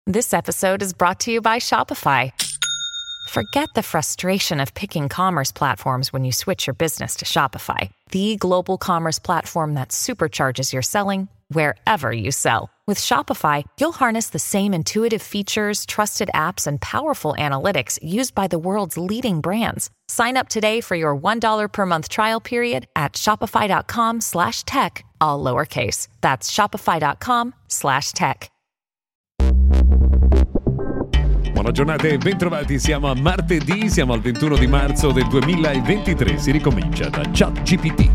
This episode is brought to you by Shopify. Forget the frustration of picking commerce platforms when you switch your business to Shopify, the global commerce platform that supercharges your selling wherever you sell. With Shopify, you'll harness the same intuitive features, trusted apps, and powerful analytics used by the world's leading brands. Sign up today for your $1 per month trial period at shopify.com/tech, all lowercase. That's shopify.com/tech. Buona giornata e bentrovati, siamo a martedì, siamo al 21 di marzo del 2023, si ricomincia da ChatGPT.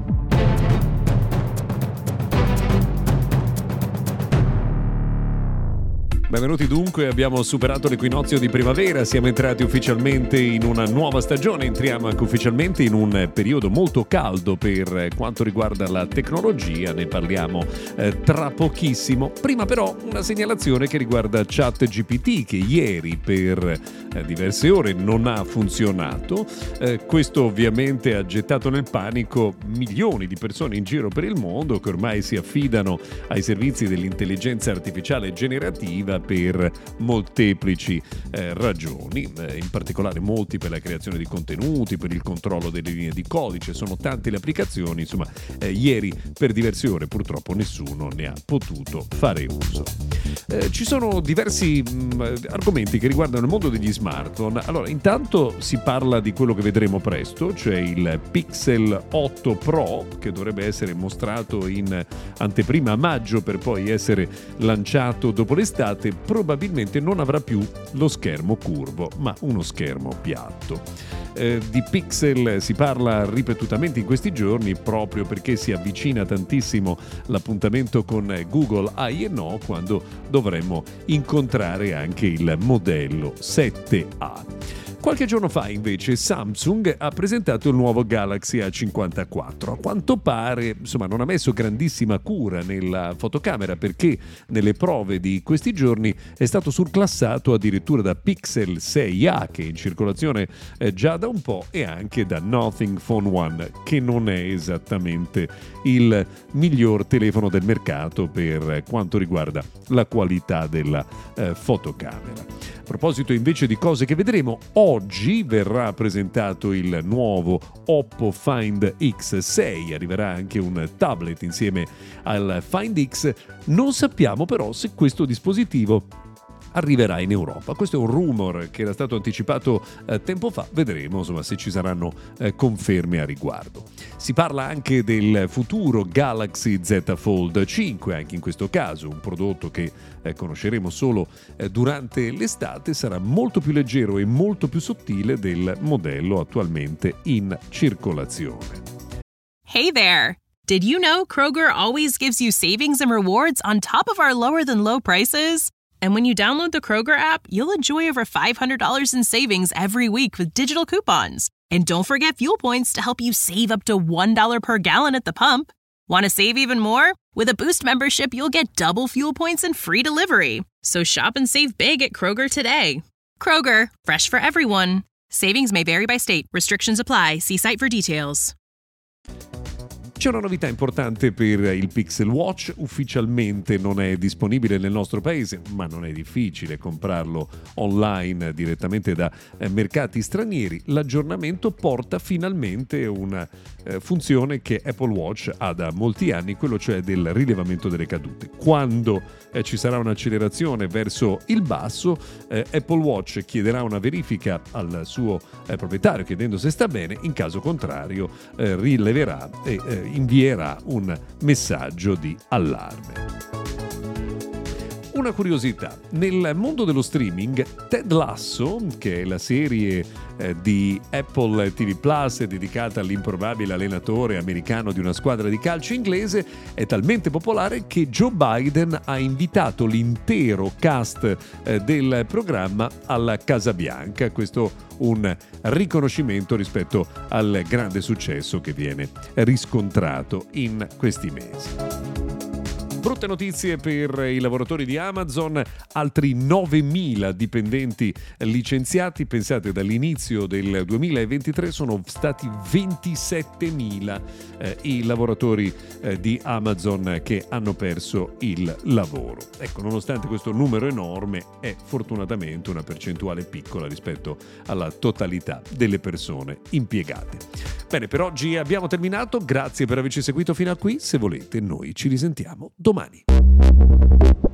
Benvenuti dunque, abbiamo superato l'equinozio di primavera, siamo entrati ufficialmente in una nuova stagione, entriamo anche ufficialmente in un periodo molto caldo per quanto riguarda la tecnologia, ne parliamo tra pochissimo. Prima però una segnalazione che riguarda ChatGPT che ieri per diverse ore non ha funzionato, questo ovviamente ha gettato nel panico milioni di persone in giro per il mondo che ormai si affidano ai servizi dell'intelligenza artificiale generativa per molteplici ragioni, in particolare molti per la creazione di contenuti, per il controllo delle linee di codice, sono tante le applicazioni, insomma ieri per diverse ore purtroppo nessuno ne ha potuto fare uso. Ci sono diversi argomenti che riguardano il mondo degli smartphone. Allora, intanto si parla di quello che vedremo presto, cioè il Pixel 8 Pro che dovrebbe essere mostrato in anteprima a maggio per poi essere lanciato dopo l'estate. Probabilmente non avrà più lo schermo curvo, ma uno schermo piatto. Di Pixel si parla ripetutamente in questi giorni proprio perché si avvicina tantissimo l'appuntamento con Google I&O quando dovremmo incontrare anche il modello 7A. Qualche giorno fa invece Samsung ha presentato il nuovo Galaxy A54. A quanto pare, insomma, non ha messo grandissima cura nella fotocamera perché nelle prove di questi giorni è stato surclassato addirittura da Pixel 6a che è in circolazione già da un po' e anche da Nothing Phone One che non è esattamente il miglior telefono del mercato per quanto riguarda la qualità della fotocamera. A proposito invece di cose che vedremo, oggi verrà presentato il nuovo Oppo Find X6, arriverà anche un tablet insieme al Find X, non sappiamo però se questo dispositivo arriverà in Europa. Questo è un rumor che era stato anticipato tempo fa, vedremo insomma se ci saranno conferme a riguardo. Si parla anche del futuro Galaxy Z Fold 5, anche in questo caso un prodotto che conosceremo solo durante l'estate, sarà molto più leggero e molto più sottile del modello attualmente in circolazione. Hey there! Did you know Kroger always gives you savings and rewards on top of our lower than low prices? And when you download the Kroger app, you'll enjoy over $500 in savings every week with digital coupons. And don't forget fuel points to help you save up to $1 per gallon at the pump. Want to save even more? With a Boost membership, you'll get double fuel points and free delivery. So shop and save big at Kroger today. Kroger, fresh for everyone. Savings may vary by state. Restrictions apply. See site for details. C'è una novità importante per il Pixel Watch, ufficialmente non è disponibile nel nostro paese, ma non è difficile comprarlo online direttamente da mercati stranieri. L'aggiornamento porta finalmente una funzione che Apple Watch ha da molti anni, quello cioè del rilevamento delle cadute. Quando ci sarà un'accelerazione verso il basso, Apple Watch chiederà una verifica al suo proprietario chiedendo se sta bene, in caso contrario rileverà e invierà un messaggio di allarme. Una curiosità, nel mondo dello streaming, Ted Lasso, che è la serie di Apple TV Plus dedicata all'improbabile allenatore americano di una squadra di calcio inglese, è talmente popolare che Joe Biden ha invitato l'intero cast del programma alla Casa Bianca. Questo un riconoscimento rispetto al grande successo che viene riscontrato in questi mesi. Brutte notizie per i lavoratori di Amazon, altri 9.000 dipendenti licenziati. Pensate, dall'inizio del 2023 sono stati 27.000 i lavoratori di Amazon che hanno perso il lavoro. Ecco, nonostante questo numero enorme, è fortunatamente una percentuale piccola rispetto alla totalità delle persone impiegate. Bene, per oggi abbiamo terminato. Grazie per averci seguito fino a qui. Se volete, noi ci risentiamo domani.